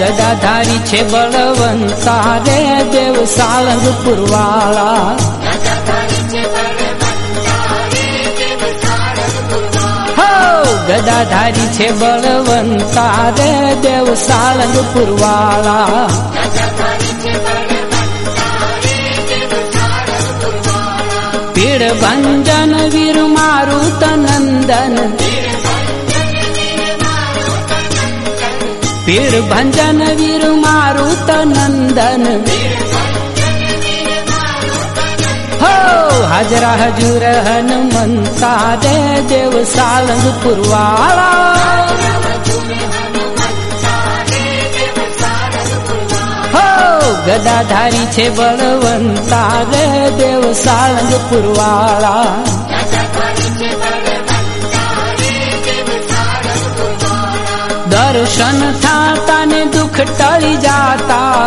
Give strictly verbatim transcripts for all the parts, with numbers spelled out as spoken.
ગદાધારી છે બળવંતા રે દેવ સાળંગપુર વાળા. ગદાધારી છે બળવંતા રે દેવ સાળંગપુર વાળા. પીડ ભંજન વીર મારુત નંદન, પીડ ભંજન વીર મારુત નંદન. હો હાજરા હજુર હનુમંતા રે દેવ સાળંગપુર વાળા. હો ગદાધારી છે બળવંતા રે દેવ સાળંગપુર વાળા. દર્શન થાતા ને દુઃખ ટળી જાતા,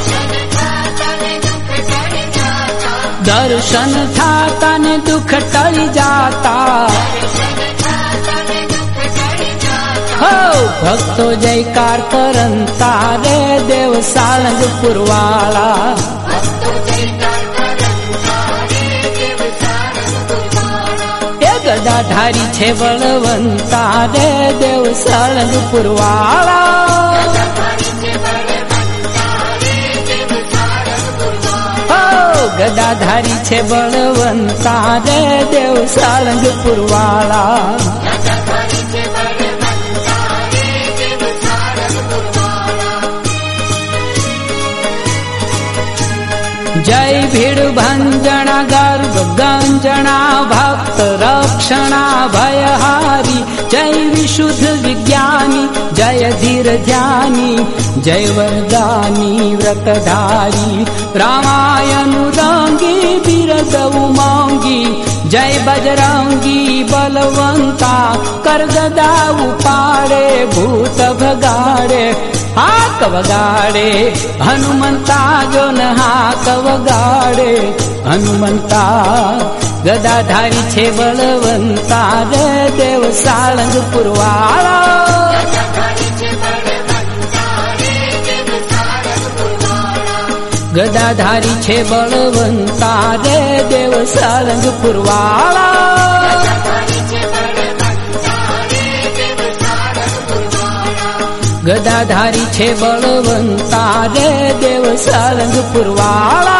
દર્શન થાતા ને દુઃખ ટળી જાતા. હો ભક્તો જયકાર કરંતા રે દેવ સાળંગપુર વાળા. એ ગદાધારી છે બળવંતા રે દેવ સાળંગપુર વાળા. ગદાધારી છે બળવંતા રે દેવ સાળંગપુર વાળા. જય ભીડ ભંજણા ગર્ભ ગંજણા ભક્ત રક્ષણા ભયહારી. જય વિશુદ્ધ વિજ્ઞાની જય ધીર ધ્યાની જય વરદાની વ્રતધારી. રામાયનુરંગી બિરદ ઉમંગી જય બજરંગી બલવંતા. કરગદા ઉપાડે ભૂત ભગાડે હાક વગાડે હનુમંતા જો ન હાક વગાડે હનુમંતા. ગદાધારી છે બળવંતા રે દેવ સાળંગપુર વાળા. ગદાધારી છે બળવંતા રે દેવ સાળંગપુર વાળા. ગદાધારી છે બળવંતા રે દેવ સાળંગપુર વાળા.